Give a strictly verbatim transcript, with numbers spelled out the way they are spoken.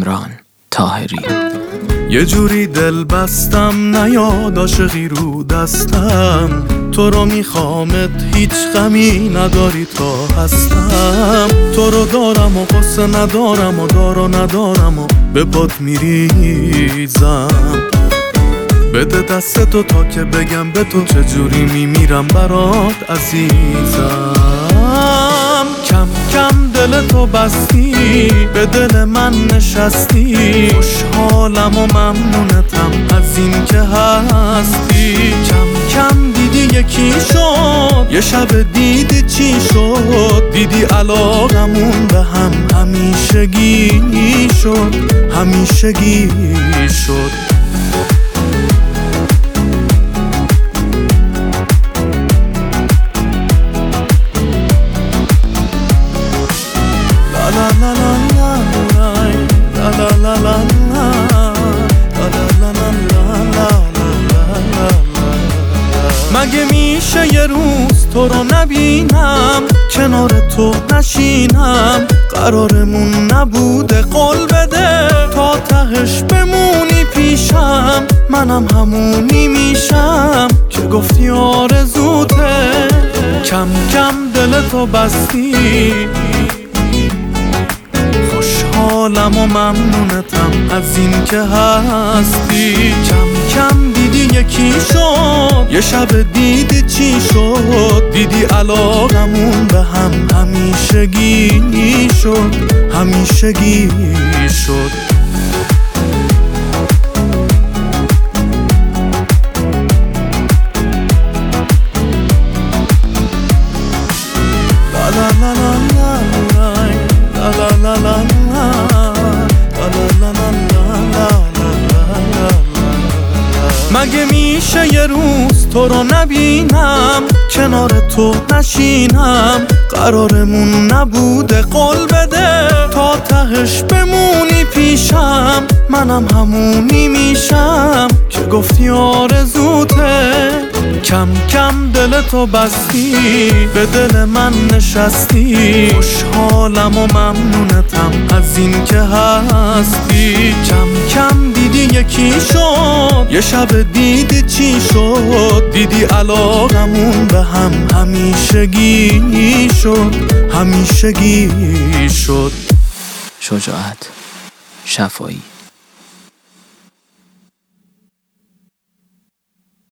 کامران طاهری. یه جوری دل بستم نیاد عاشقی رو دستم، تو رو میخوامت هیچ غمی نداری تا هستم. تو رو دارم و قصه ندارم و دار و ندارم و به پات میریزم. بده دست تو تا که بگم به تو چجوری میمیرم برات عزیزم. کم کم دل تو بستی، به دل من نشستی، خوشحالم و ممنونتم از این که هستی. کم کم دیدی یکی شد، یه شب دیدی چی شد، دیدی علاقمون به هم همیشگی شد، همیشگی شد. مگه میشه یه روز تو رو نبینم، کنار تو نشینم، قرارمون نبوده قول بده تا تهش بمونی پیشم. منم همونی میشم که گفتی آرزوته. کم کم دل تو بستی، خوشحالم و ممنونتم از این که هستی. کم کم دیدی یکی شد، یه شب دیدی چی شد، دیدی علاقمون به هم همیشگی شد، همیشگی شد. لا لا لا لا لا لا لا مگه میشه یه روز تو رو نبینم، کنار تو نشینم، قرارمون نبوده قول بده تا تهش بمونی پیشم. منم همونی میشم که گفتی آرزوته. کم کم دل تو بستی، به دل من نشستی، خوشحالم و ممنونتم از این که هستی. کم کم دیدی یکی شد، یه شب دیدی چی شد، دیدی علاقمون به هم همیشگی شد، همیشگی شد. شجاعت شفایی.